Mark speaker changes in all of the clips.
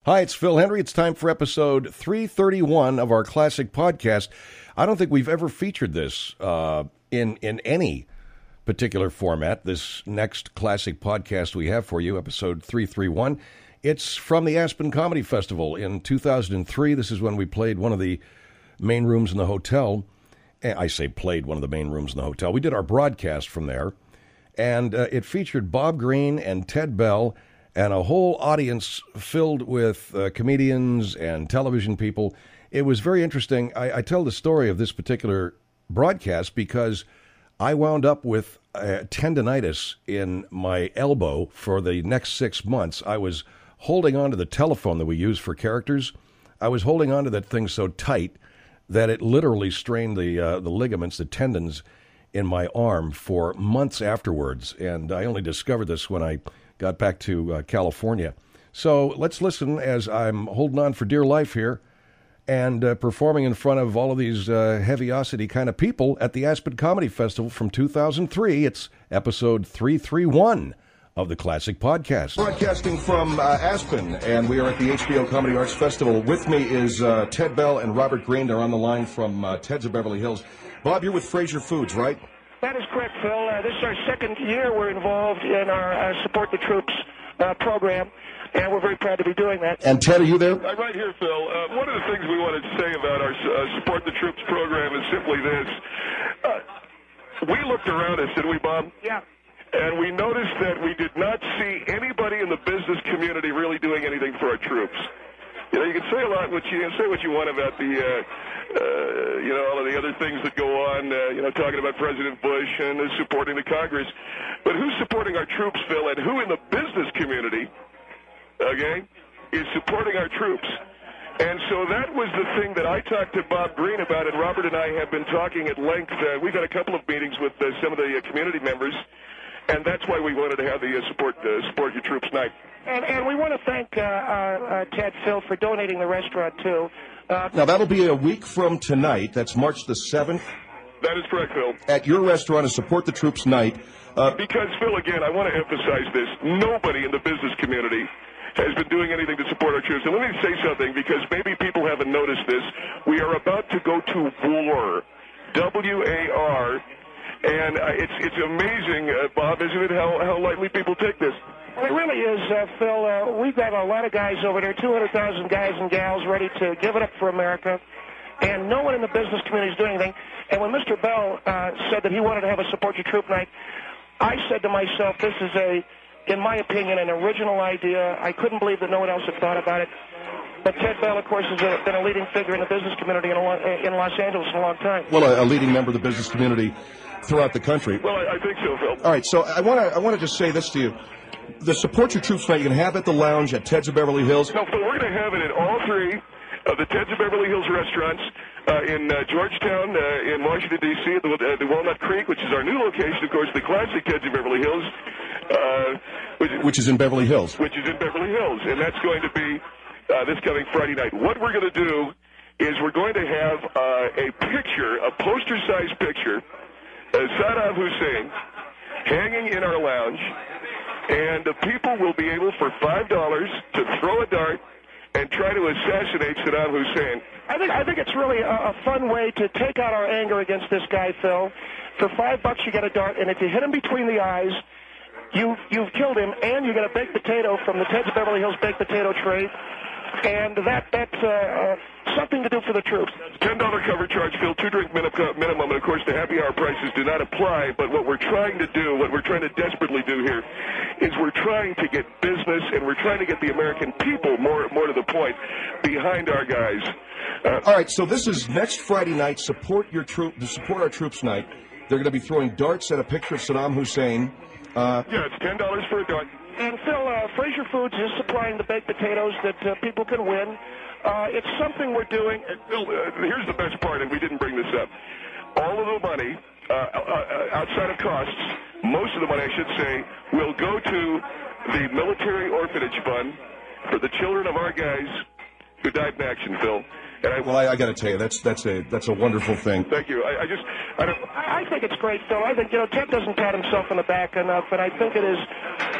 Speaker 1: Hi, it's Phil Hendry. It's time for episode 331 of our classic podcast. I don't think we've ever featured this in any particular format. This next classic podcast we have for you, episode 331, it's from the Aspen Comedy Festival in 2003. This is when we played one of the main rooms in the hotel. I say played one of the main rooms in the hotel. We did our broadcast from there, and it featured Bob Green and Ted Bell and a whole audience filled with comedians and television people. It was very interesting. I tell the story of this particular broadcast because I wound up with tendinitis in my elbow for the next 6 months. I was holding on to the telephone that we use for characters. I was holding on to that thing so tight that it literally strained the ligaments, the tendons in my arm for months afterwards. And I only discovered this when I got back to California. So let's listen as I'm holding on for dear life here and performing in front of all of these heaviosity kind of people at the Aspen Comedy Festival from 2003. It's episode 331 of the Classic Podcast. Broadcasting from Aspen, and we are at the HBO Comedy Arts Festival. With me is Ted Bell and Robert Green. They're on the line from Ted's of Beverly Hills. Bob, you're with Fraser Foods, right?
Speaker 2: That is correct, Phil. This is our second year we're involved in our Support the Troops program, and we're very proud to be doing that.
Speaker 1: And Ted, are you there?
Speaker 3: I'm right here, Phil. One of the things we wanted to say about our Support the Troops program is simply this. We looked around us, didn't we, Bob?
Speaker 2: Yeah.
Speaker 3: And we noticed that we did not see anybody in the business community really doing anything for our troops. You know, you can say a lot, you can say what you want about the, all of the other things that go on, talking about President Bush and supporting the Congress. But who's supporting our troops, Phil, and who in the business community, okay, is supporting our troops? And so that was the thing that I talked to Bob Green about, and Robert and I have been talking at length. We've had a couple of meetings with some of the community members, and that's why we wanted to have the Support Your Troops night.
Speaker 2: And we want to thank Ted, Phil, for donating the restaurant, too.
Speaker 1: Now, that'll be a week from tonight. That's March the 7th.
Speaker 3: That is correct, Phil.
Speaker 1: At your restaurant, a Support the Troops night.
Speaker 3: Because, Phil, again, I want to emphasize this. Nobody in the business community has been doing anything to support our troops. And let me say something, because maybe people haven't noticed this. We are about to go to war, W-A-R, and it's amazing, Bob, isn't it, how lightly people take this?
Speaker 2: Well, it really is, Phil. We've got a lot of guys over there, 200,000 guys and gals ready to give it up for America, and no one in the business community is doing anything. And when Mr. Bell said that he wanted to have a Support Your Troop night, I said to myself, this is in my opinion, an original idea. I couldn't believe that no one else had thought about it. But Ted Bell, of course, has been a leading figure in the business community in Los Angeles for a long time.
Speaker 1: Well, a leading member of the business community throughout the country.
Speaker 3: Well, I think so, Phil.
Speaker 1: All right, so I want to just say this to you. The Support Your Troops night you can have at the lounge at Ted's of Beverly Hills.
Speaker 3: No, Phil, we're going to have it at all three of the Ted's of Beverly Hills restaurants in Georgetown, in Washington, D.C., at the Walnut Creek, which is our new location, of course, the classic Ted's of Beverly Hills.
Speaker 1: Which is in Beverly Hills.
Speaker 3: Which is in Beverly Hills, and that's going to be this coming Friday night. What we're going to do is we're going to have a picture, a poster-sized picture, Saddam Hussein, hanging in our lounge, and the people will be able, for $5, to throw a dart and try to assassinate Saddam Hussein.
Speaker 2: I think it's really a fun way to take out our anger against this guy, Phil. For $5, you get a dart, and if you hit him between the eyes, you've killed him, and you get a baked potato from the Ted's of Beverly Hills baked potato tray, and that's something to do for the troops.
Speaker 3: $10 cover charge, Phil, 2-drink minimum, and of course the happy hour prices do not apply, but what we're trying to do, what we're trying to desperately do here, is we're trying to get business, and we're trying to get the American people, more to the point, behind our guys.
Speaker 1: All right, so this is next Friday night, Support Our Troops night. They're going to be throwing darts at a picture of Saddam Hussein.
Speaker 3: Yeah, it's $10 for a dart.
Speaker 2: And Phil, Fraser Foods is supplying the baked potatoes that people can win. It's something we're doing.
Speaker 3: And Phil, here's the best part, and we didn't bring this up. All of the money, outside of costs, most of the money, I should say, will go to the Military Orphanage Fund for the children of our guys who died in action, Phil. And
Speaker 1: I got to tell you, that's a wonderful thing.
Speaker 3: Thank you. I
Speaker 2: think it's great, Phil. I think Ted doesn't pat himself on the back enough, and I think it is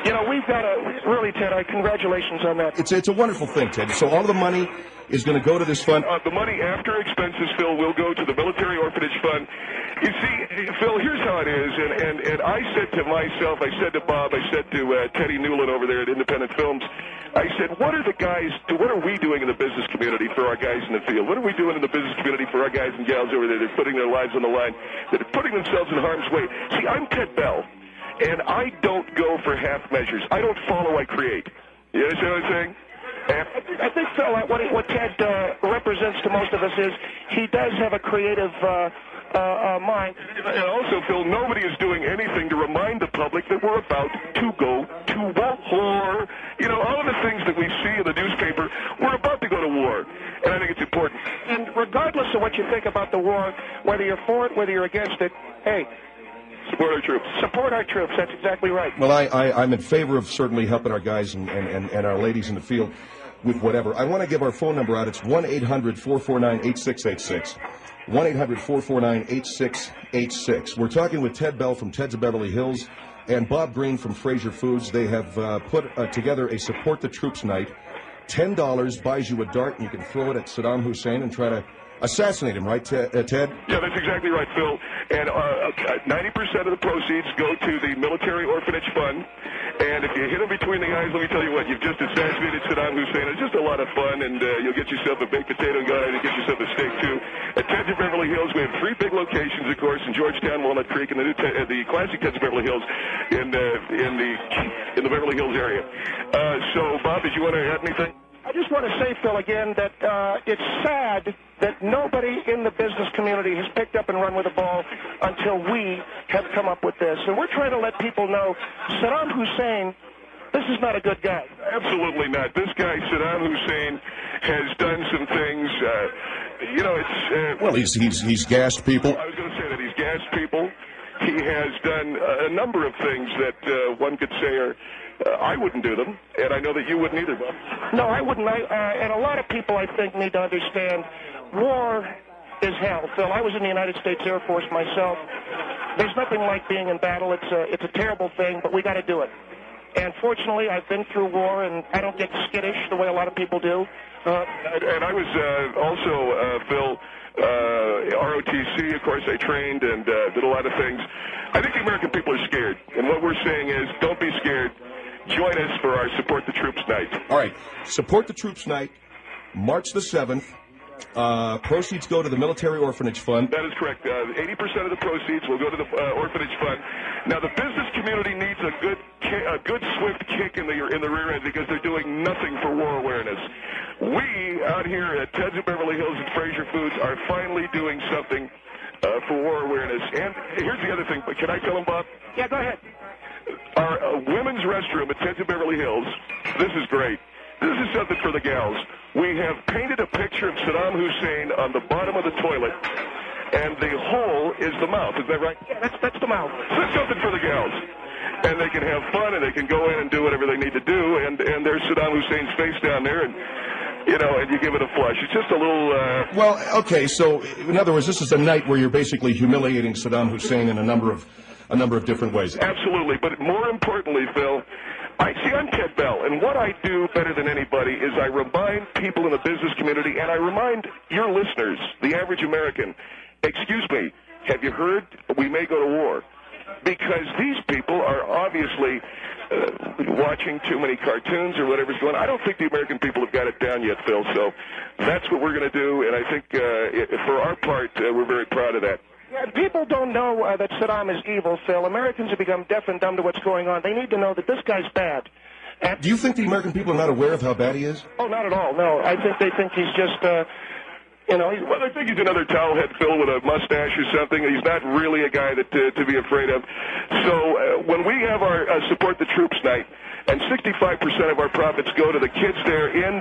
Speaker 2: You know, we've got really, Ted, congratulations on that.
Speaker 1: It's a wonderful thing, Ted. So all of the money is going to go to this fund.
Speaker 3: The money after expenses, Phil, will go to the Military Orphanage Fund. You see, Phil, here's how it is, and I said to myself, I said to Bob, I said to Teddy Newland over there at Independent Films, I said, what are we doing in the business community for our guys in the field? What are we doing in the business community for our guys and gals over there that are putting their lives on the line, that are putting themselves in harm's way? See, I'm Ted Bell, and I don't go for half measures. I don't follow, I create. You understand what I'm saying?
Speaker 2: I think, Phil, what Ted represents to most of us is he does have a creative mind.
Speaker 3: And also, Phil, nobody is doing anything to remind the public that we're about to go to war. You know, all of the things that we see in the newspaper, we're about to go to war. And I think it's important.
Speaker 2: And regardless of what you think about the war, whether you're for it, whether you're against it, hey,
Speaker 3: support our troops.
Speaker 2: Support our troops. That's exactly right.
Speaker 1: Well, I'm in favor of certainly helping our guys and our ladies in the field with whatever. I want to give our phone number out. It's 1-800-449-8686. 1-800-449-8686. We're talking with Ted Bell from Ted's of Beverly Hills and Bob Green from Fraser Foods. They have put together a Support the Troops night. $10 buys you a dart, and you can throw it at Saddam Hussein and try to assassinate him, right, Ted?
Speaker 3: Yeah, that's exactly right, Phil. And 90% of the proceeds go to the Military Orphanage Fund. And if you hit him between the eyes, let me tell you what, you've just assassinated Saddam Hussein. It's just a lot of fun, and you'll get yourself a baked potato guy and get yourself a steak, too. At Ted's of Beverly Hills, we have 3 big locations, of course, in Georgetown, Walnut Creek, and the classic Ted's of Beverly Hills in the Beverly Hills area. So, Bob, did you want to add anything?
Speaker 2: I just want to say, Phil, again, that it's sad that nobody in the business community has picked up and run with the ball until we have come up with this. And we're trying to let people know Saddam Hussein, this is not a good guy.
Speaker 3: Absolutely not. This guy, Saddam Hussein, has done some things, it's...
Speaker 1: well, he's gassed people.
Speaker 3: I was going to say that he's gassed people. He has done a number of things that one could say are... I wouldn't do them, and I know that you wouldn't either, Bob.
Speaker 2: No, I wouldn't. And a lot of people, I think, need to understand war is hell. Phil, I was in the United States Air Force myself. There's nothing like being in battle. It's a terrible thing, but we got to do it. And fortunately, I've been through war, and I don't get skittish the way a lot of people do.
Speaker 3: And I was also, Phil, ROTC, of course, I trained and did a lot of things. I think the American people are scared, and what we're saying is don't be scared. Join us for our Support the Troops night.
Speaker 1: All right. Support the Troops night, March the 7th. Proceeds go to the Military Orphanage Fund.
Speaker 3: That is correct. 80% of the proceeds will go to the Orphanage Fund. Now, the business community needs a good swift kick in the rear end because they're doing nothing for war awareness. We, out here at Ted's of Beverly Hills and Fraser Foods, are finally doing something for war awareness. And here's the other thing. Can I tell them, Bob?
Speaker 2: Yeah, go ahead.
Speaker 3: Our women's restroom at Ted's of Beverly Hills, this is great. This is something for the gals. We have painted a picture of Saddam Hussein on the bottom of the toilet, and the hole is the mouth. Is that right?
Speaker 2: Yeah, that's the mouth.
Speaker 3: So that's something for the gals. And they can have fun, and they can go in and do whatever they need to do, and there's Saddam Hussein's face down there, and you give it a flush. It's just a little...
Speaker 1: Well, okay, so in other words, this is a night where you're basically humiliating Saddam Hussein in a number of different ways.
Speaker 3: Absolutely, but more importantly, Phil, I'm Ted Bell, and what I do better than anybody is I remind people in the business community, and I remind your listeners, the average American, excuse me, have you heard we may go to war? Because these people are obviously watching too many cartoons or whatever's going on. I don't think the American people have got it down yet, Phil, so that's what we're going to do, and I think for our part, we're very proud of that.
Speaker 2: Yeah, people don't know that Saddam is evil, Phil. Americans have become deaf and dumb to what's going on. They need to know that this guy's bad. And
Speaker 1: do you think the American people are not aware of how bad he is?
Speaker 2: Oh, not at all, no. I think they think he's just, well,
Speaker 3: I think he's another towelhead Phil with a mustache or something. He's not really a guy that to be afraid of. So when we have our Support the Troops night, and 65% of our profits go to the kids there I'm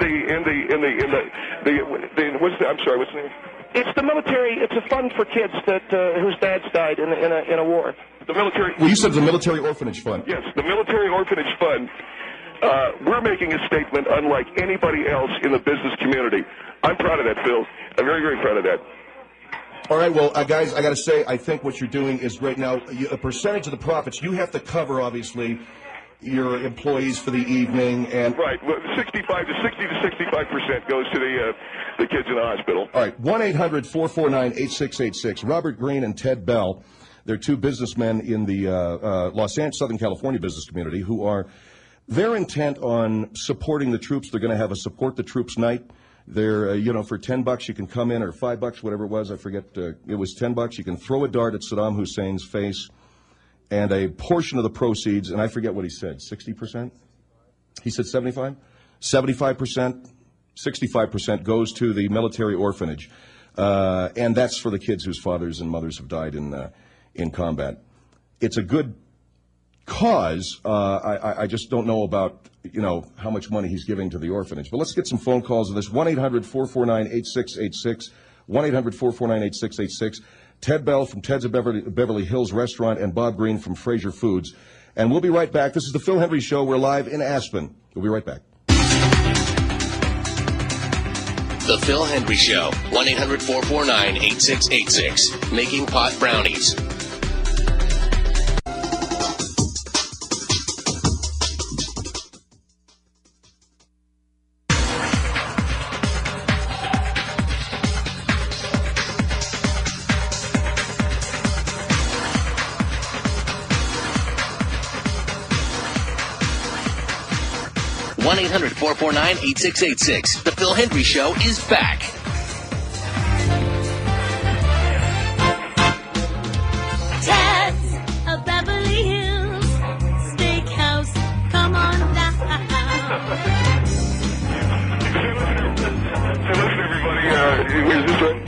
Speaker 3: sorry, what's the name?
Speaker 2: It's the military. It's a fund for kids that whose dads died in a war.
Speaker 3: The military.
Speaker 1: Well, you said the Military Orphanage Fund.
Speaker 3: Yes, the Military Orphanage Fund. We're making a statement unlike anybody else in the business community. I'm proud of that, Phil. I'm very, very proud of that.
Speaker 1: All right, well, guys, I got to say, I think what you're doing is great. Now, a percentage of the profits you have to cover, obviously. your employees for the evening, and
Speaker 3: right, 60 to 65% goes to the kids in the hospital.
Speaker 1: All right, 1-800-449-8686. Robert Green and Ted Bell, they're two businessmen in the Los Angeles, Southern California business community they're intent on supporting the troops. They're going to have a support the troops night. They're, for $10 you can come in, or $5, whatever it was. I forget. It was $10. You can throw a dart at Saddam Hussein's face, and a portion of the proceeds, and I forget what he said, 60%? He said 75? 75%, 65% goes to the military orphanage. And that's for the kids whose fathers and mothers have died in combat. It's a good cause. I just don't know about, how much money he's giving to the orphanage. But let's get some phone calls on this. 1-800-449-8686. 1-800-449-8686. Ted Bell from Ted's of Beverly Hills Restaurant and Bob Green from Fraser Foods. And we'll be right back. This is the Phil Hendrie Show. We're live in Aspen. We'll be right back.
Speaker 4: The Phil Hendrie Show. 1-800-449-8686. Making pot brownies. One 1-800-449-8686. The Phil Hendrie Show is back.
Speaker 5: Ted's of Beverly Hills Steakhouse. Come on down.
Speaker 3: Hey, listen, everybody. Is this right?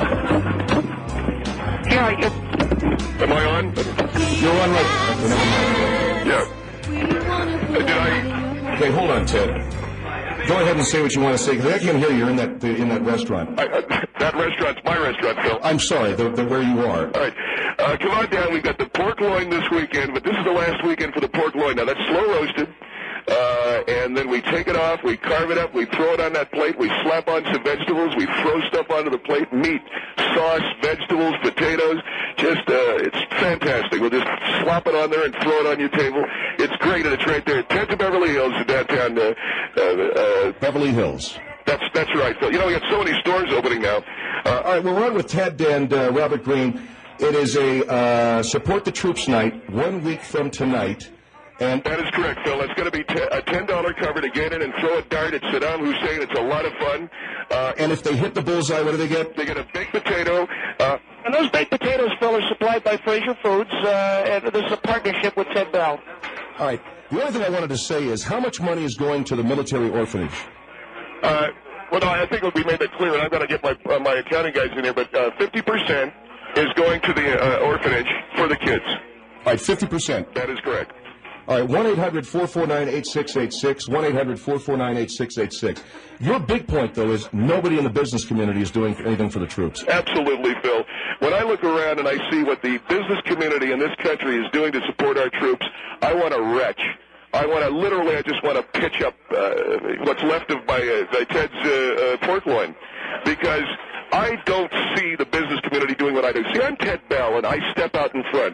Speaker 2: Yeah,
Speaker 3: Am I on?
Speaker 1: You're on right.
Speaker 3: Yeah. Did I?
Speaker 1: Okay, hold on, Ted. Go ahead and say what you want to say, because I can't hear you in that restaurant.
Speaker 3: That restaurant's my restaurant, Phil.
Speaker 1: I'm sorry, the where you are.
Speaker 3: All right. Come on down. We've got the pork loin this weekend, but this is the last weekend for the pork loin. Now, that's slow roasted. And then we take it off, we carve it up, we throw it on that plate, we slap on some vegetables, we throw stuff onto the plate, meat, sauce, vegetables, potatoes. Just, it's fantastic. We'll just slap it on there and throw it on your table. It's great, and it's right there at Ted's of Beverly Hills in downtown.
Speaker 1: Beverly Hills.
Speaker 3: That's right, Phil. We got so many stores opening now.
Speaker 1: All right, we're on with Ted and Robert Green. It is a Support the Troops night, 1 week from tonight. And
Speaker 3: that is correct, Phil. It's going to be a $10 cover to get in and throw a dart at Saddam Hussein. It's a lot of fun.
Speaker 1: And if they hit the bullseye, what do they get?
Speaker 3: They get a baked potato.
Speaker 2: and those baked potatoes, Phil, are supplied by Fraser Foods, and this is a partnership with Ted Bell.
Speaker 1: All right. The only thing I wanted to say is how much money is going to the military orphanage?
Speaker 3: Well, no, I think we made that clear, and I've got to get my accounting guys in here, but 50% is going to the orphanage for the kids.
Speaker 1: All right, 50%.
Speaker 3: That is correct.
Speaker 1: All right, 1-800-449-8686, 1-800-449-8686. Your big point, though, is nobody in the business community is doing anything for the troops.
Speaker 3: Absolutely, Phil. When I look around and I see what the business community in this country is doing to support our troops, I want to retch. I just want to pitch up what's left of my Ted's pork loin, because I don't see the business community doing what I do. See, I'm Ted Bell, and I step out in front.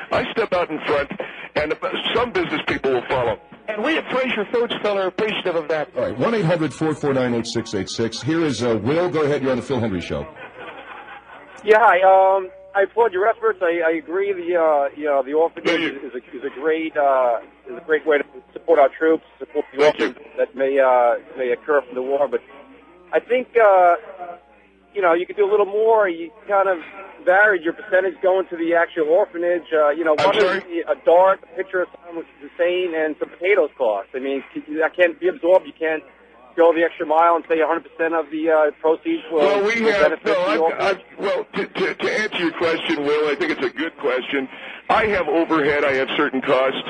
Speaker 3: And some business people will follow.
Speaker 2: And we at Fraser Foods, Phil, are appreciative of that.
Speaker 1: All right, 1-800-449-8686. Here is Will. Go ahead. You're on the Phil Hendrie Show.
Speaker 6: Yeah, hi. I applaud your efforts. I agree. The orphanage is a great way to support our troops, support the orphans that may occur from the war. But I think you could do a little more. You kind of varied your percentage going to the actual orphanage. One is a dart, a picture of Saddam Hussein, and some potatoes cost. I mean, that can't be absorbed. You can't go the extra mile and say 100% of the proceeds will benefit the orphanage.
Speaker 3: To answer your question, Will, I think it's a good question. I have overhead. I have certain costs.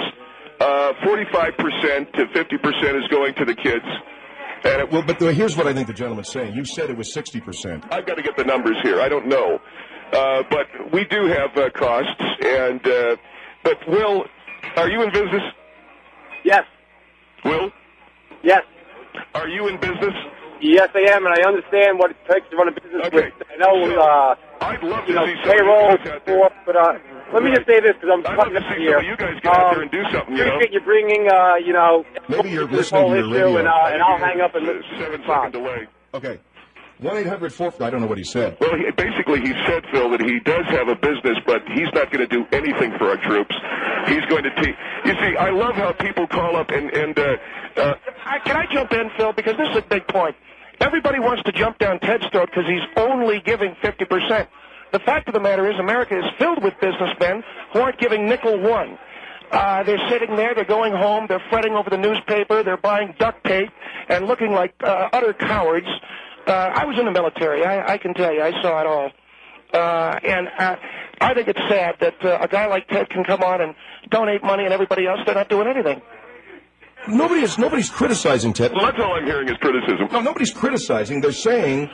Speaker 3: 45% to 50% is going to the kids.
Speaker 1: But here's what I think the gentleman's saying. You said it was 60%.
Speaker 3: I've got to get the numbers here. I don't know. But we do have costs. But, Will, are you in business?
Speaker 6: Yes.
Speaker 3: Will?
Speaker 6: Yes.
Speaker 3: Are you in business?
Speaker 6: Yes, I am, and I understand what it takes to run a business.
Speaker 3: Okay.
Speaker 6: I know,
Speaker 3: I'd love to see
Speaker 6: payroll, support, but let me just say this, because I'm
Speaker 3: I'd love
Speaker 6: cutting
Speaker 3: to
Speaker 6: up
Speaker 3: see
Speaker 6: here.
Speaker 3: some of you guys get out there and do something, you know.
Speaker 6: Appreciate you bringing,
Speaker 1: Maybe you're
Speaker 6: this
Speaker 1: listening
Speaker 6: whole
Speaker 1: to your
Speaker 6: issue,
Speaker 1: radio.
Speaker 6: and I'll hang up and listen to
Speaker 3: 7-second delay.
Speaker 1: Okay. 1-800-4... I don't know what he said.
Speaker 3: Well, basically, he said, Phil, that he does have a business, but he's not going to do anything for our troops. He's going to You see, I love how people call up and can
Speaker 2: I jump in, Phil, because this is a big point. Everybody wants to jump down Ted's throat because he's only giving 50%. The fact of the matter is America is filled with businessmen who aren't giving nickel one. They're sitting there, they're going home, they're fretting over the newspaper, they're buying duct tape and looking like utter cowards. I was in the military. I can tell you, I saw it all. And I think it's sad that a guy like Ted can come on and donate money and everybody else, they're not doing anything.
Speaker 1: Nobody's criticizing Ted.
Speaker 3: Well, that's all I'm hearing is criticism.
Speaker 1: No, nobody's criticizing. They're saying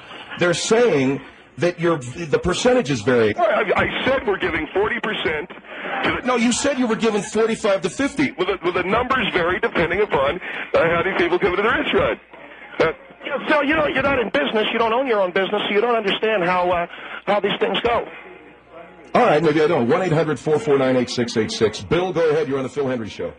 Speaker 1: that the percentages vary.
Speaker 3: I said we're giving 40% to the...
Speaker 1: No, you said you were giving 45 to 50.
Speaker 3: Well, the numbers vary depending upon how many people come to the restaurant.
Speaker 2: Phil, you're not in business. You don't own your own business, so you don't understand how these things go.
Speaker 1: All right, maybe I don't. 1-800-449-8686. Bill, go ahead. You're on the Phil Hendry Show.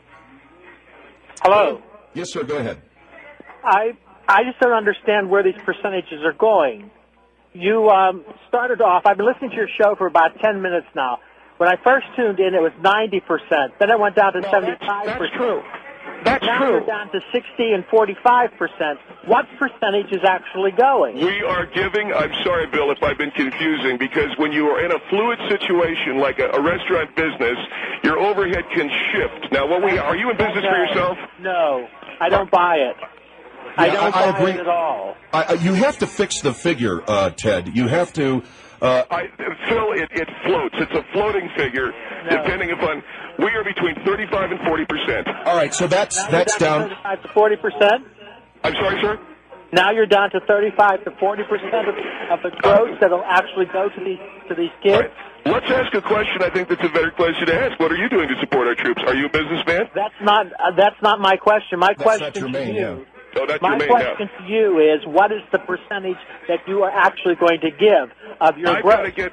Speaker 7: Hello.
Speaker 1: Yes, sir. Go ahead.
Speaker 7: I just don't understand where these percentages are going. You started off, I've been listening to your show for about 10 minutes now. When I first tuned in, it was 90%. Then it went down to 75%.
Speaker 2: That's true. That's
Speaker 7: now
Speaker 2: true.
Speaker 7: We're down to 60 and 45%. What percentage is actually going?
Speaker 3: We are giving, I'm sorry, Bill, if I've been confusing, because when you are in a fluid situation like a restaurant business, your overhead can shift. Now, are you in business for yourself?
Speaker 7: No, I don't buy it. I don't buy
Speaker 1: agree.
Speaker 7: it at all.
Speaker 1: You have to fix the figure, Ted. You have to...
Speaker 3: Phil, it floats. It's a floating figure, depending upon... We are between 35 and 40%.
Speaker 1: All right, so that's down...
Speaker 7: 35 to 40%?
Speaker 3: I'm sorry, sir?
Speaker 7: Now you're down to 35 to 40% of the gross that'll actually go to these kids?
Speaker 3: All right. Let's ask a question. I think that's a better question to ask. What are you doing to support our troops? Are you a businessman?
Speaker 7: That's not my question. My question
Speaker 1: not your
Speaker 7: to
Speaker 1: main,
Speaker 7: you...
Speaker 1: yeah.
Speaker 3: Oh, that's
Speaker 7: My
Speaker 3: your main
Speaker 7: question to you is, what is the percentage that you are actually going to give of your gross?
Speaker 3: If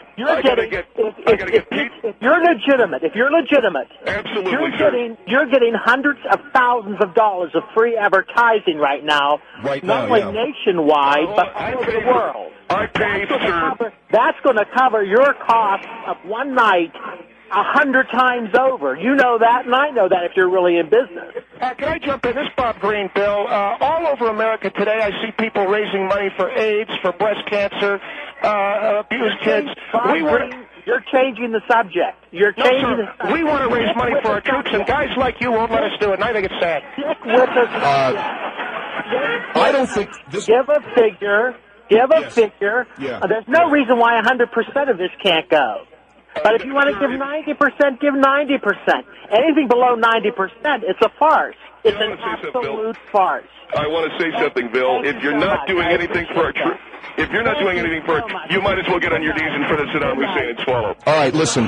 Speaker 7: you're legitimate,
Speaker 3: absolutely,
Speaker 7: you're getting hundreds of thousands of dollars of free advertising right now, not only nationwide, but all over the world. That's going to cover your cost of one night 100 times over. You know that, and I know that if you're really in business.
Speaker 2: Can I jump in? This is Bob Green, Bill. All over America today, I see people raising money for AIDS, for breast cancer, abused kids.
Speaker 7: You're changing the subject. You're changing the subject.
Speaker 2: We want to raise money for our troops, and guys like you won't let us do it, and I think it's sad.
Speaker 7: Stick with us.
Speaker 1: I don't think this...
Speaker 7: Give a figure. Figure.
Speaker 1: Yeah.
Speaker 7: There's no reason why 100% of this can't go. But if you want to give 90%, give 90%. Anything below 90%, it's a farce. It's an absolute farce.
Speaker 3: I want to say something, Bill. If you're not doing anything for our troops, you might as well get on your knees in front of Saddam Hussein and swallow.
Speaker 1: All right, listen.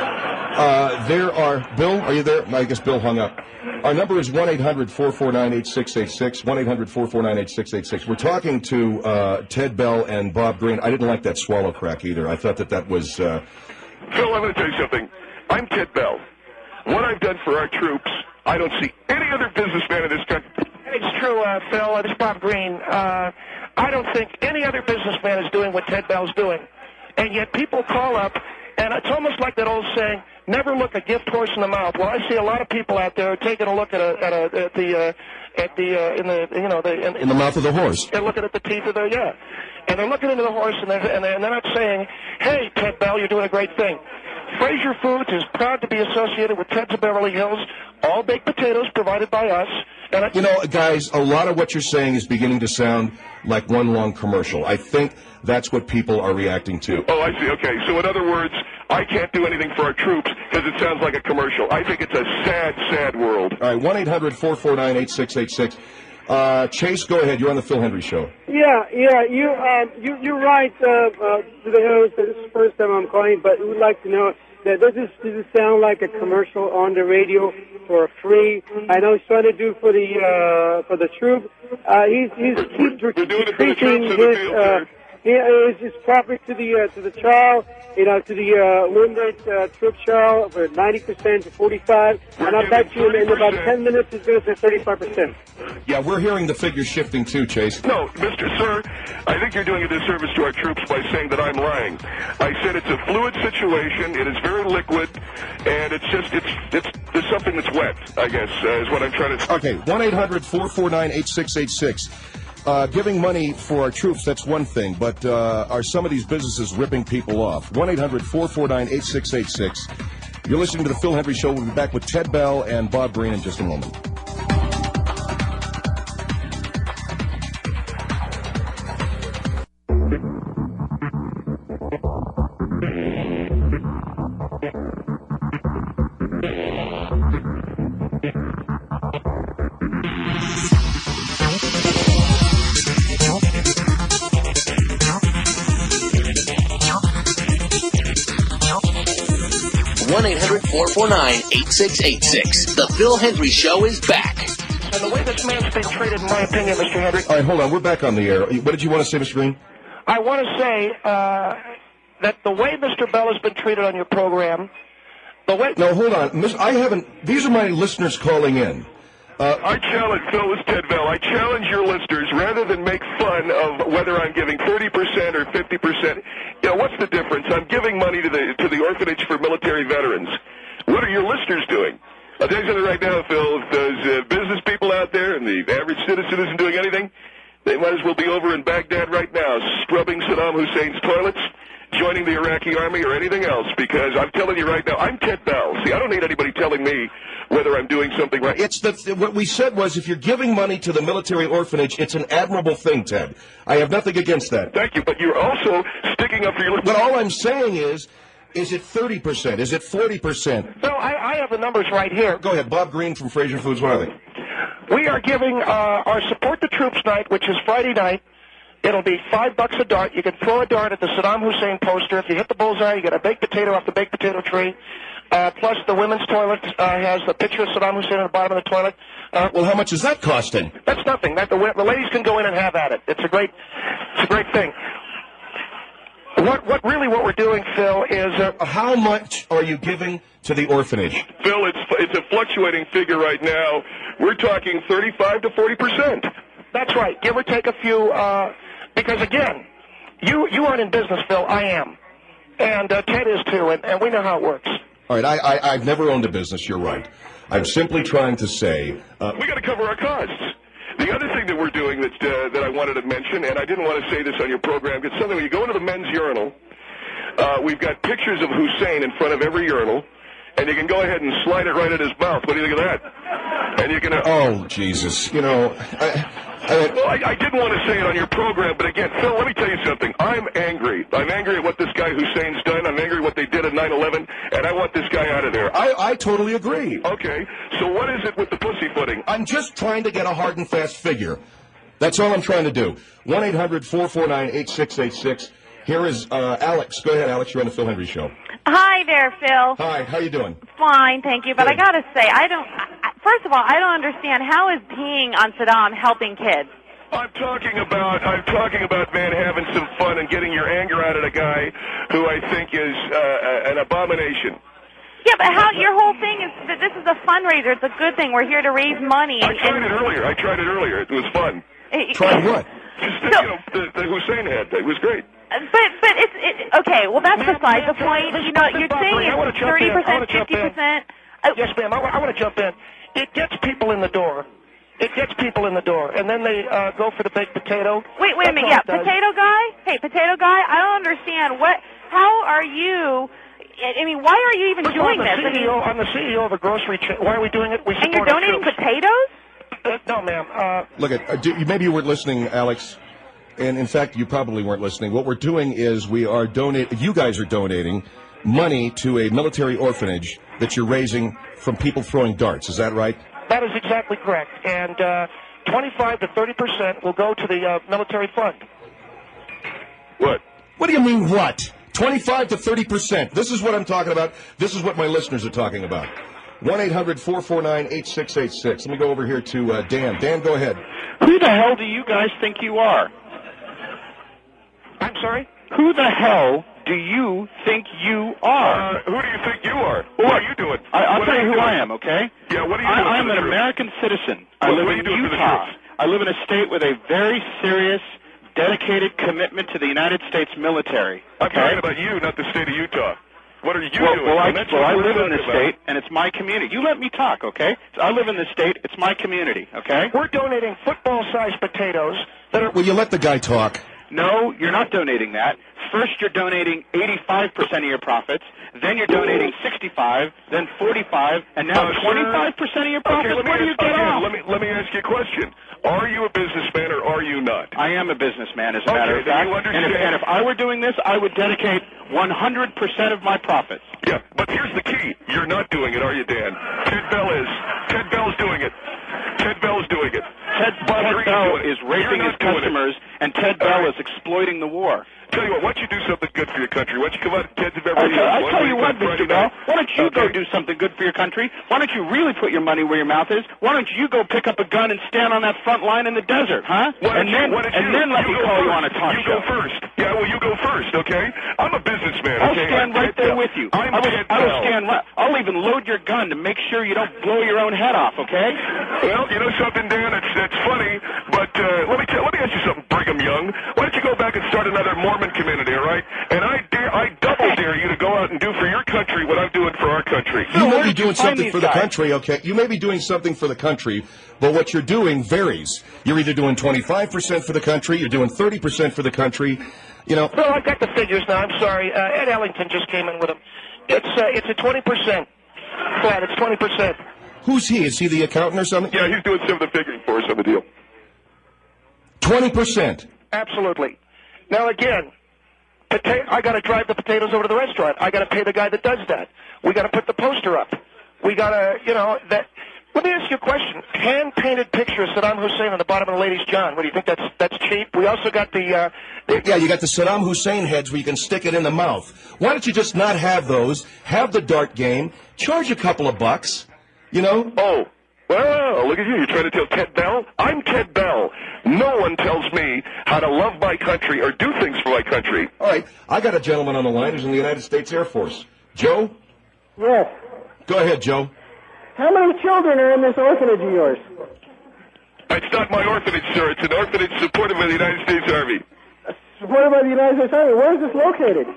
Speaker 1: Bill, are you there? I guess Bill hung up. Our number is 1-800-449-8686, 1-800-449-8686. We're talking to Ted Bell and Bob Green. I didn't like that swallow crack either. I thought that was...
Speaker 3: Phil, I'm going to tell you something. I'm Ted Bell. What I've done for our troops, I don't see any other businessman in this country.
Speaker 2: It's true, Phil. This is Bob Green. I don't think any other businessman is doing what Ted Bell's doing. And yet people call up, and it's almost like that old saying, never look a gift horse in the mouth. Well, I see a lot of people out there taking a look in the
Speaker 1: mouth of the horse.
Speaker 2: They're looking at the teeth of the and they're looking into the horse, and they're not saying, "Hey, Ted Bell, you're doing a great thing." Fraser Foods is proud to be associated with Ted's of Beverly Hills. All baked potatoes provided by us. And
Speaker 1: guys, a lot of what you're saying is beginning to sound like one long commercial. I think that's what people are reacting to.
Speaker 3: Oh, I see. Okay. So in other words, I can't do anything for our troops because it sounds like a commercial. I think it's a sad, sad world.
Speaker 1: All right, 1-800-449-8686. Chase, go ahead. You're on the Phil Hendry Show.
Speaker 8: Yeah. You're right. To the host, this is the first time I'm calling, but we would like to know that does this sound like a commercial on the radio for free? I know he's trying to do for the troops. He's decreasing his profit to the child, to the Wounded Troop Show for 90% to 45%, and I bet you in about 10 minutes it's going to say 35%.
Speaker 1: Yeah, we're hearing the figures shifting too, Chase.
Speaker 3: No, Mr. Sir, I think you're doing a disservice to our troops by saying that I'm lying. I said it's a fluid situation. It is very liquid, and it's there's something that's wet, I guess, is what I'm trying to say.
Speaker 1: Okay, 1-800-449-8686. Giving money for our troops, that's one thing, but are some of these businesses ripping people off? 1-800-449-8686. You're listening to The Phil Hendry Show. We'll be back with Ted Bell and Bob Green in just a moment.
Speaker 4: The Phil Hendry Show is back.
Speaker 2: And the way this man's been treated, in my opinion, Mr. Hendry...
Speaker 1: All right, hold on. We're back on the air. What did you want to say, Mr. Green?
Speaker 2: I want to say that the way Mr. Bell has been treated on your program...
Speaker 1: No, hold on. These are my listeners calling in.
Speaker 3: I challenge, Phil, this is Ted Bell. I challenge your listeners, rather than make fun of whether I'm giving 30% or 50%, what's the difference? I'm giving money to the orphanage for military veterans. What are your listeners doing? I'll tell you something right now, Phil. If those business people out there and the average citizen isn't doing anything, they might as well be over in Baghdad right now, scrubbing Saddam Hussein's toilets, joining the Iraqi army, or anything else, because I'm telling you right now, I'm Ted Bell. See, I don't need anybody telling me whether I'm doing something right.
Speaker 1: What we said was, if you're giving money to the military orphanage, it's an admirable thing, Ted. I have nothing against that.
Speaker 3: Thank you, but you're also sticking up for your...
Speaker 1: But all I'm saying is it 30%? Is it 40%?
Speaker 2: No, I have the numbers right here.
Speaker 1: Go ahead. Bob Green from Fraser Foods. What are they?
Speaker 2: We are giving our Support the Troops night, which is Friday night. It'll be $5 a dart. You can throw a dart at the Saddam Hussein poster. If you hit the bullseye, you get a baked potato off the baked potato tree. Plus, the women's toilet has the picture of Saddam Hussein at the bottom of the toilet.
Speaker 1: Well, how much is that costing?
Speaker 2: That's nothing. The ladies can go in and have at it. It's a great thing. What we're doing, Phil, is...
Speaker 1: how much are you giving to the orphanage?
Speaker 3: Phil, it's a fluctuating figure right now. We're talking 35 to 40%.
Speaker 2: That's right. Give or take a few, because, again, you aren't in business, Phil. I am. And Ted is, too, and we know how it works.
Speaker 1: All right, I've never owned a business, you're right. I'm simply trying to say...
Speaker 3: we got to cover our costs. The other thing that we're doing that I wanted to mention, and I didn't want to say this on your program, it's something when you go into the men's urinal, we've got pictures of Hussein in front of every urinal, and you can go ahead and slide it right in his mouth. What do you think of that? And you can...
Speaker 1: oh, Jesus.
Speaker 3: I didn't want to say it on your program, but again, Phil, let me tell you something. I'm angry. I'm angry at what this guy Hussein's done. I'm angry at what they did at 9/11, and I want this guy out of there.
Speaker 1: I totally agree.
Speaker 3: Okay, so what is it with the pussyfooting?
Speaker 1: I'm just trying to get a hard and fast figure. That's all I'm trying to do. 1-800-449-8686. Here is Alex. Go ahead, Alex. You're on the Phil Hendry Show.
Speaker 9: Hi there, Phil.
Speaker 1: Hi. How you doing?
Speaker 9: Fine, thank you. But I got to say, first of all, I don't understand, how is peeing on Saddam helping kids?
Speaker 3: I'm talking about, man, having some fun and getting your anger out of a guy who I think is an abomination.
Speaker 9: Yeah, but your whole thing is that this is a fundraiser. It's a good thing. We're here to raise money.
Speaker 3: I tried it earlier. It was fun.
Speaker 1: Tried what?
Speaker 3: Just the Hussein head. It was great.
Speaker 9: But it's okay. Well, that's beside the point. You're saying it's 30%, 50%.
Speaker 2: Yes, ma'am. I want to jump in. It gets people in the door. And then they go for the baked potato.
Speaker 9: Wait a minute. Yeah, potato guy? Hey, potato guy, I don't understand. How are you... why are you even doing this?
Speaker 2: I'm the CEO of a grocery chain. Why are we doing it?
Speaker 9: And you're donating potatoes?
Speaker 2: No, ma'am.
Speaker 1: Look, maybe you weren't listening, Alex. And, in fact, you probably weren't listening. What we're doing is you guys are donating money to a military orphanage that you're raising from people throwing darts. Is that right?
Speaker 2: That is exactly correct. And 25 to 30% will go to the military fund.
Speaker 3: What?
Speaker 1: What do you mean, what? 25 to 30%. This is what I'm talking about. This is what my listeners are talking about. 1-800-449-8686. Let me go over here to Dan. Dan, go ahead.
Speaker 10: Who the hell do you guys think you are?
Speaker 2: I'm sorry?
Speaker 10: Who the hell do you think you are?
Speaker 3: Who do you think you are? What are you doing?
Speaker 10: I'll tell you who I am, okay?
Speaker 3: Yeah, what are you doing?
Speaker 10: I'm an American citizen. I live in Utah. I live in a state with a very serious, dedicated commitment to the United States military.
Speaker 3: I'm talking about you, not the state of Utah. What are you doing?
Speaker 10: I live in the state, and it's my community. You let me talk, okay? I live in the state. It's my community, okay?
Speaker 2: We're donating football-sized potatoes that are...
Speaker 1: Will you let the guy talk?
Speaker 10: No, you're not donating that. First, you're donating 85% of your profits. Then you're donating 65, then 45, and now 25% of your profits.
Speaker 3: Okay,
Speaker 10: Where do you get off?
Speaker 3: Let me ask you a question. Are you a businessman or are you not?
Speaker 10: I am a businessman, as a matter of fact. And if I were doing this, I would dedicate 100% of my profits.
Speaker 3: Yeah, but here's the key. You're not doing it, are you, Dan? Ted Bell is. Ted Bell's doing it. Ted Bell's doing it.
Speaker 10: Ted Bell is raping his customers, and Ted Bell is exploiting the war.
Speaker 3: Tell you what, why don't you do something good for your country? Why don't you come out and Ted's Beverly Hills?
Speaker 10: I'll tell you what, Mr. Bell. Why don't you go do something good for your country? Why don't you really put your money where your mouth is? Why don't you go pick up a gun and stand on that front line in the desert, huh? And then let me call you on a talk show.
Speaker 3: You go first. Yeah, well, you go first, okay? I'm a businessman,
Speaker 10: I'll
Speaker 3: okay?
Speaker 10: stand right there with you. I'll even load your gun to make sure you don't blow your own head off, okay?
Speaker 3: Well, you know something, Dan? That's funny, but let me ask you something, Brigham Young. Why don't you go back and start another Mormon community, all right? And I double dare you to go out and do for your country what I'm doing for our country.
Speaker 1: You may be doing something for the country, okay? You may be doing something for the country, but what you're doing varies. You're either doing 25% for the country, you're doing 30% for the country, you know.
Speaker 2: Well, I've got the figures now. I'm sorry. Ed Ellington just came in with them. It's a 20% flat. It's 20%.
Speaker 1: Who's he? Is he the accountant or something?
Speaker 3: Yeah, he's doing some of the figuring for us on the deal.
Speaker 1: 20%.
Speaker 2: Absolutely. Now, again, I got to drive the potatoes over to the restaurant. I got to pay the guy that does that. We got to put the poster up. We got to, that. Let me ask you a question. Hand-painted picture of Saddam Hussein on the bottom of the ladies' John. What do you think? That's cheap. We also got the
Speaker 1: yeah, you got the Saddam Hussein heads where you can stick it in the mouth. Why don't you just not have those? Have the dart game. Charge a couple of bucks. You know?
Speaker 3: Oh. Well, look at you. You're trying to tell Ted Bell? I'm Ted Bell. No one tells me how to love my country or do things for my country.
Speaker 1: All right. I got a gentleman on the line who's in the United States Air Force. Joe?
Speaker 8: Yes.
Speaker 1: Go ahead, Joe.
Speaker 8: How many children are in this orphanage of yours?
Speaker 3: It's not my orphanage, sir. It's an orphanage supported by the United States Army.
Speaker 8: Supported by the United States Army. Where is this located?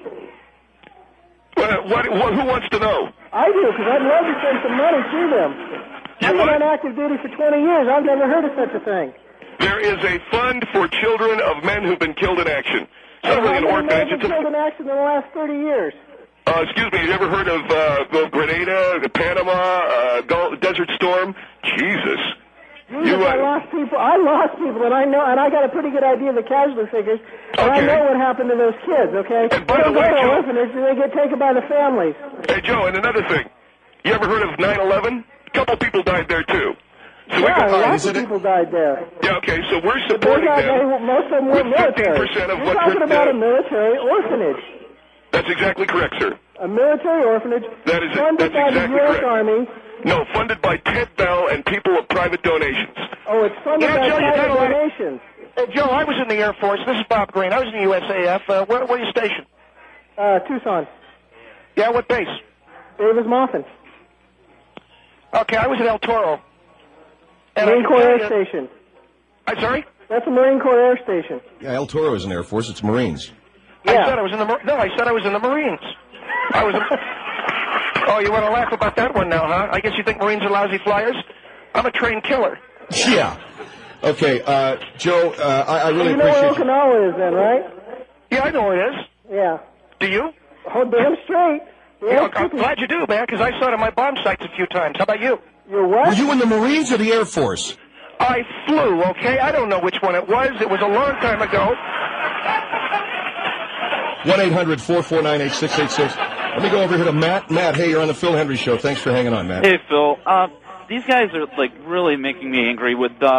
Speaker 3: Who wants to know?
Speaker 8: I do, because I'd love to send some money to them. I've been on active duty for 20 years. I've never heard of such a thing.
Speaker 3: There is a fund for children of men who've been killed in action. Something an orphanage.
Speaker 8: How many men have been killed in action in the last 30 years?
Speaker 3: Excuse me, have you ever heard of Grenada, Panama, Desert Storm? Jesus.
Speaker 8: I lost people, and I know, and I got a pretty good idea of the casualty figures, and I know what happened to those kids, okay?
Speaker 3: And by the way, Joe,
Speaker 8: orphanage, they get taken by the families.
Speaker 3: Hey, Joe, and another thing. You ever heard of 9/11? A couple people died there, too. So
Speaker 8: lots of people died there.
Speaker 3: Yeah, okay, so we're supporting them.
Speaker 8: Most of them were military.
Speaker 3: 50% of
Speaker 8: You're talking about a military orphanage.
Speaker 3: That's exactly correct, sir.
Speaker 8: A military orphanage funded by the U.S. Army.
Speaker 3: No, funded by Ted Bell and people of private donations.
Speaker 8: Oh, it's funded by private donations.
Speaker 2: Joe, I was in the Air Force. This is Bob Green. I was in the USAF. Where are you stationed?
Speaker 8: Tucson.
Speaker 2: Yeah, what base?
Speaker 8: Davis-Monthan.
Speaker 2: Okay, I was at El Toro.
Speaker 8: Marine Corps Air Station.
Speaker 2: I'm sorry?
Speaker 8: That's a Marine Corps Air Station.
Speaker 1: Yeah, El Toro is an Air Force. It's Marines.
Speaker 2: Yeah. I said I was in the Marines. I was. Oh, you want to laugh about that one now, huh? I guess you think Marines are lousy flyers? I'm a trained killer.
Speaker 1: Yeah. Okay, Joe, I really appreciate you.
Speaker 8: You know where Okinawa is then, right?
Speaker 2: Yeah, I know where it is.
Speaker 8: Yeah.
Speaker 2: Do you?
Speaker 8: Oh, damn straight.
Speaker 2: Yeah, I'm glad you do, man, because I saw it on my bomb sites a few times. How about you?
Speaker 8: You're what?
Speaker 1: Were you in the Marines or the Air Force?
Speaker 2: I flew, okay? I don't know which one it was. It was a long time ago.
Speaker 1: 1-800-449-8686. Let me go over here to Matt. Matt, hey, you're on the Phil Hendry Show. Thanks for hanging on, Matt.
Speaker 11: Hey, Phil. These guys are, really making me angry with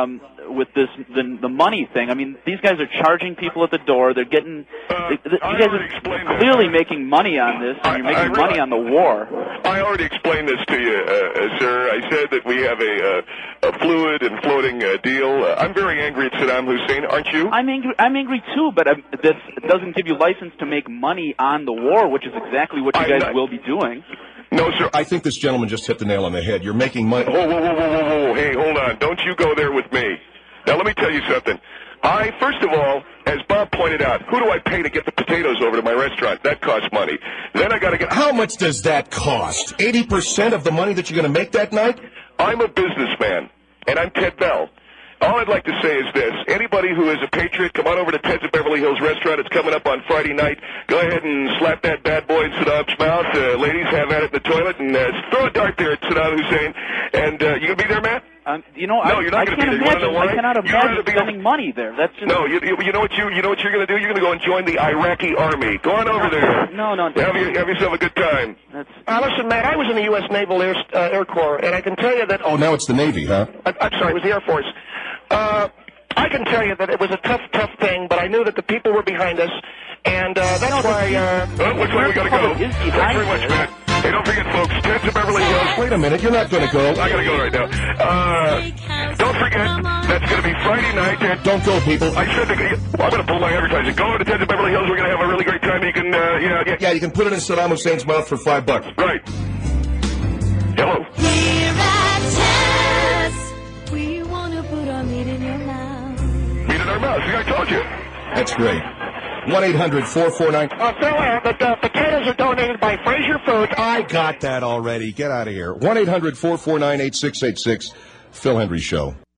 Speaker 11: with this the money thing. I mean, these guys are charging people at the door. They're getting you guys are clearly making money on this, and you're making money on the war.
Speaker 3: I already explained this to you, sir. I said that we have a fluid and floating deal. I'm very angry at Saddam Hussein, aren't you?
Speaker 11: I'm angry too, but this doesn't give you license to make money on the war, which is exactly what you guys will be doing.
Speaker 3: No, sir.
Speaker 1: I think this gentleman just hit the nail on the head. You're making money.
Speaker 3: Whoa. Hey, hold on. Don't you go there with me. Now, let me tell you something. First of all, as Bob pointed out, who do I pay to get the potatoes over to my restaurant? That costs money. Then I got to get...
Speaker 1: How much does that cost? 80% of the money that you're going to make that night?
Speaker 3: I'm a businessman, and I'm Ted Bell. All I'd like to say is this. Anybody who is a patriot, come on over to Ted's at Beverly Hills Restaurant. It's coming up on Friday night. Go ahead and slap that bad boy in Saddam's mouth. Ladies, have at it in the toilet, and throw a dart there at Saddam Hussein. And you going to be there, Matt?
Speaker 11: No,
Speaker 3: you're not
Speaker 11: I
Speaker 3: going to
Speaker 11: can't
Speaker 3: be there.
Speaker 11: imagine. I cannot imagine spending money there. That's just...
Speaker 3: No, you know what you're going to do? You're going to go and join the Iraqi army. Go on over there.
Speaker 11: No.
Speaker 3: Have yourself a good time.
Speaker 2: Listen, Matt, I was in the U.S. Naval Air Corps, and I can tell you that...
Speaker 1: Oh, now it's the Navy, huh?
Speaker 2: I'm sorry, it was the Air Force. I can tell you that it was a tough thing, but I knew that the people were behind us, and that's why...
Speaker 3: looks like we got to go. Thanks very much, Matt. Hey, don't forget, folks, Ted's at Beverly Hills.
Speaker 1: Wait a minute, you're not going to go.
Speaker 3: I got to go right now. Don't forget, that's going to be Friday night. And
Speaker 1: don't go, people.
Speaker 3: I said I'm going to pull my advertising. Go over to Ted's at Beverly Hills. We're going to have a really great time. You can,
Speaker 1: Yeah, you can put it in Saddam Hussein's mouth for $5.
Speaker 3: Right. Hello.
Speaker 5: Here at Ted's, we want to put our meat in your mouth.
Speaker 3: Meat in our mouth. See, I told you.
Speaker 1: That's great. 1-800-449...
Speaker 2: Phil, the potatoes are donated by Fraser Foods.
Speaker 1: I got that already. Get out of here. 1-800-449-8686. Phil Hendrie Show.